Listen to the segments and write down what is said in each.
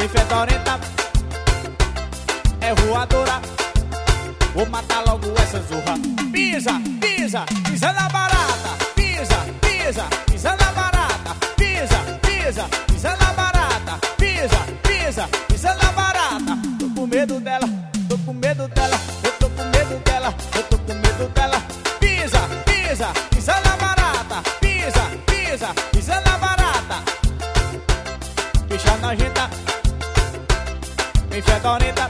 bem fedorenta, é voadora. Vou matar logo essa zorra. Pisa, pisa, pisa na barata. Pisa, pisa, pisa na barata. Pisa, pisa, pisa na barata. Pisa, pisa, pisa na barata. Tô com medo dela, tô com medo dela. Eu tô com medo dela, eu tô com medo dela. Pisa, pisa, pisa na barata. Pisa, pisa, pisa na barata. Bicha nojenta, bem fedorenta,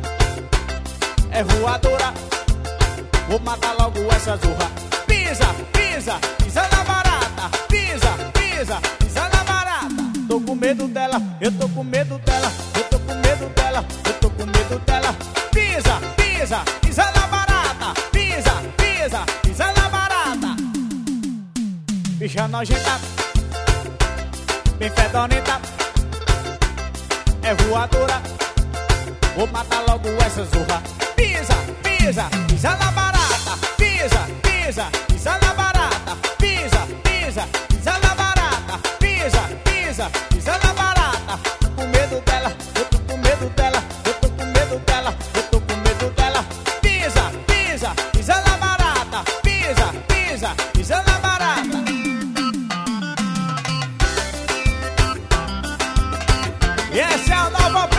é voadora. Vou matar logo essa zorra. Pisa, pisa, pisa na barata. Pisa, pisa, pisa na barata. Tô com medo dela, eu tô com medo dela. Eu tô com medo dela, eu tô com medo dela. Pisa, pisa, pisa na barata. Pisa, pisa, pisa na barata. Bicha nojenta, bem fedorenta, é voadora. Vou matar logo essa zorra. Pisa, pisa, pisa na barata. Pisa, pisa, pisa na barata. Pisa, pisa, pisa na barata. Pisa, pisa, pisa na barata. Tô com medo dela, eu tô com medo dela. Eu tô com medo dela, eu tô com medo dela. Pisa, pisa, pisa na barata. Pisa, pisa, pisa na barata. E essa é a nova